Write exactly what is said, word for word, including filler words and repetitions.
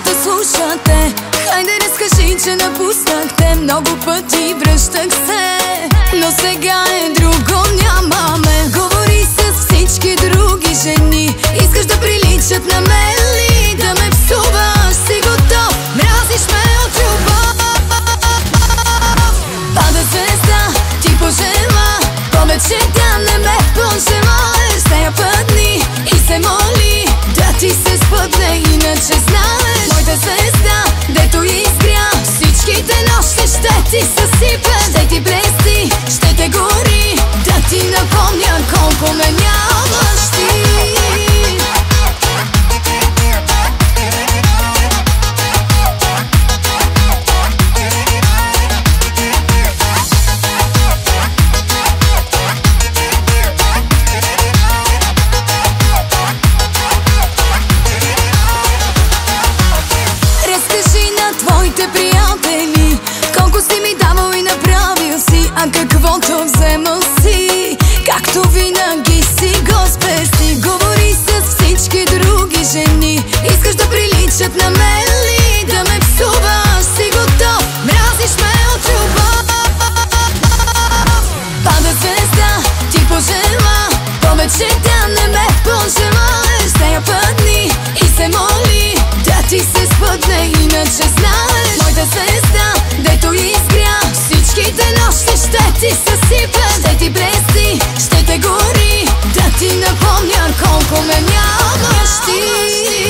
те слушате. Хайде разкажи, че напуснахте. Много пъти връщах се, но сега е друго, нямаме. Говори с всички други жени. Искаш да приличат на мен ли? Да ме псуваш, си готов. Мразиш ме от любов. Пада звезда, ти пожела. Повече тя не ме пожелаеш. С нея пътни и се моли да ти се спътне, иначе знаеш. Моята звезда, дето изгря, всичките нощи ще ти съсипе. Ще ти блести, ще те гори, да ти напомня колко ме нямаш ти. Твоите приятели колко си ми давал и направил си, а каквото вземал си, както винаги си го спести. Говори с всички други жени. Искаш да приличат на мен ли? Да ме псуваш, си готов. Мразиш ме от любов. Пада звезда, ти пожела. Повече тя не ме пожелаеш. С нея пътни и се моли да ти се спътне, иначе знаеш. Моята звезда, дето изгря, всичките нощи ще ти съсипе. Ще ти блести, ще те гори, да ти напомня колко ме нямаш ти.